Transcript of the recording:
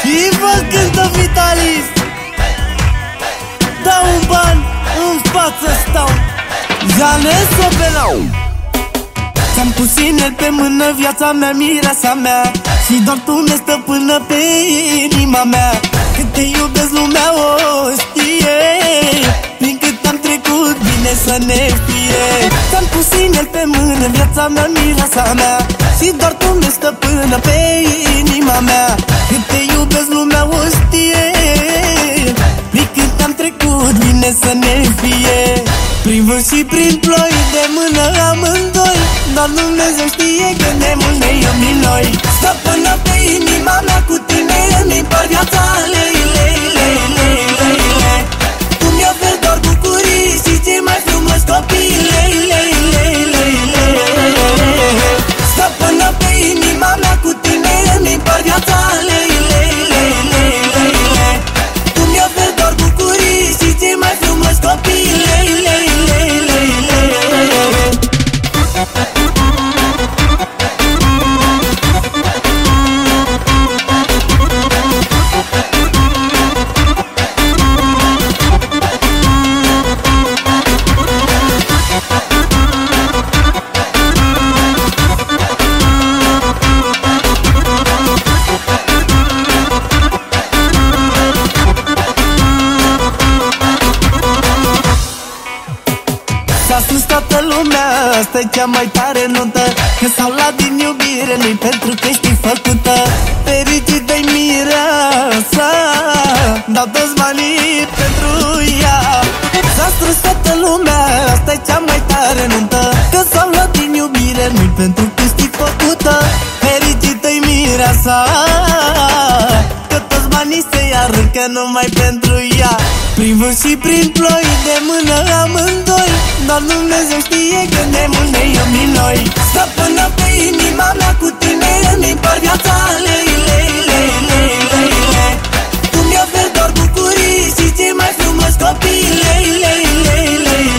Ivo cântă Vitalist. Dau un ban, în față stau. Janez Opelau. Ți-am pus inel pe mână, viața mea, mireasa mea, și doar tu mi-e stăpână pe inima mea. Cât te iubesc lumea o știe, prin cât am trecut, bine să ne fie. Ți-am pus inel pe mână, viața mea, mireasa mea, și doar tu mi-e stăpână pe inima mea. Cât te iubesc lumea o știe, prin cât am trecut, bine să ne fie. Prin vânt și prin ploi, de mână amândoi, doar Dumnezeu știe cât de mult ne iubim noi. Stăpână pe inima mea, cu tine îmi par viața, lei, lei, lei, lei, lei, lei. Tu mi-oferi doar bucurii și cei mai frumoși copii, lei, lei, lei, lei, lei, lei. Stăpână pe inima mea, cu tine îmi par viața, lei, lei, lei, lei, lei, lei. Tu mi-oferi doar bucurii și cei mai frumoși copii, lei, lei, lei, lei, lei, lei. S-a spus toată lumea, asta-i cea mai tare nuntă, că s-au luat din iubire, nu-i pentru că știi făcută. Fericit-i mireasa, dau toți banii pentru ea. S-a spus toată lumea, asta-i cea mai tare nuntă, că s-au luat din iubire, nu-i pentru că știi făcută. Fericit-i mireasa, că toți banii se aruncă numai pentru ea. Prin vânt și prin ploi, de mână amândoi, doar Dumnezeu știe cât de mult ne iubim noi. Stăpână pe inima mea, cu tine îmi par viața, lei, lei, lei, lei, lei, lei. Tu mi-oferi doar bucurii și cei mai frumoși copii, lei, lei, lei, lei,